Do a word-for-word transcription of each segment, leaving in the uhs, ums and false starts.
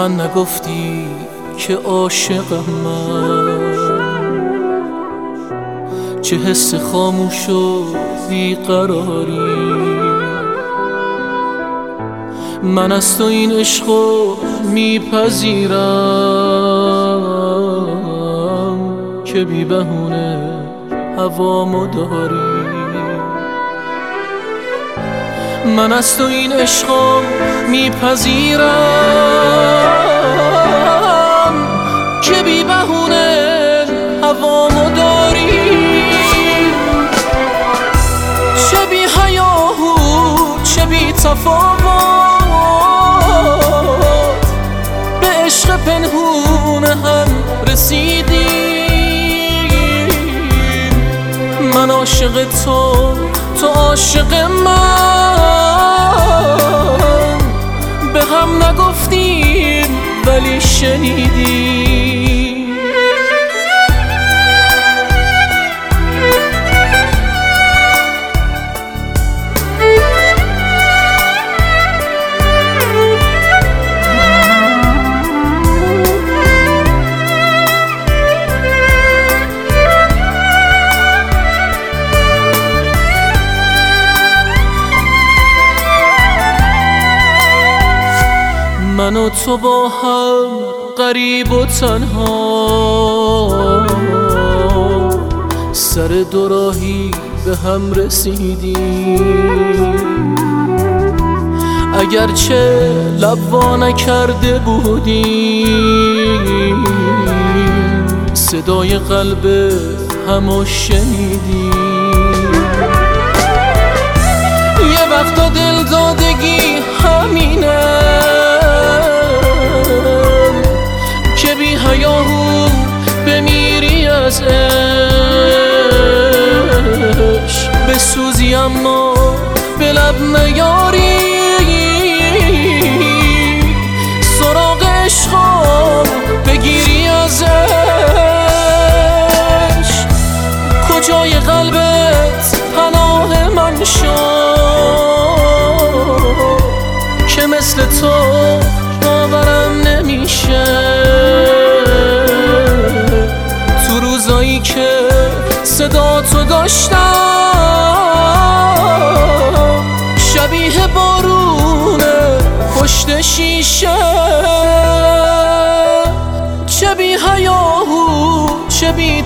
من نگفتی که عاشقم من، چه حس خاموش و بیقراری. من از تو این عشقو میپذیرم که بی بهونه هوامو داری. من از تو این عشقو میپذیرم که بی بهونه هوامو داری. چه بی حیاهو چه بی تفاوت، به عشق پنهون هم رسیدیم. من عاشق تو، تو عاشق من، به هم نگفتیم ولی شنیدیم. من و تو با هم غریب و تنها، سر دو راهی به هم رسیدیم. اگرچه لب وا نکرده بودیم، صدای قلب همو شنیدیم. یه وقتا دل دادگی همینه که بی حیاهو بمیری از عشق، بسوزی اما به لب نیاری. سراغ عشقم بگیری ازش، کجای قلبت پناه من شد که مثل تو باورم نمیشه. تو روزایی که صدا تو داشتم، شبیه بارونه پشت شیشه. چه بی حیاهو چه بی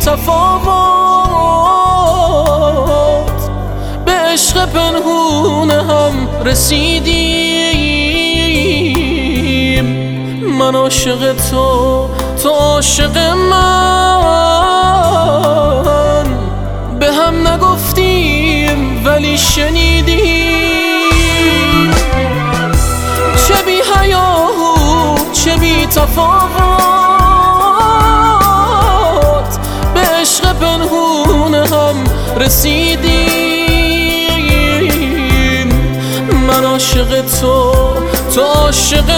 تفاوت، به عشق پنهون هم رسیدیم. من عاشق تو، تو عاشق من، به هم نگفتیم ولی شنیدیم. چه بی حیاهو چه بی تفاوت، به عشق پنهون هم رسیدیم. من عاشق تو، تو عاشق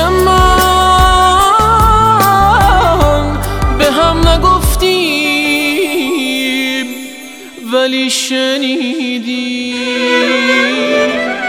من، به هم نگفتیم ولی شنیدیم.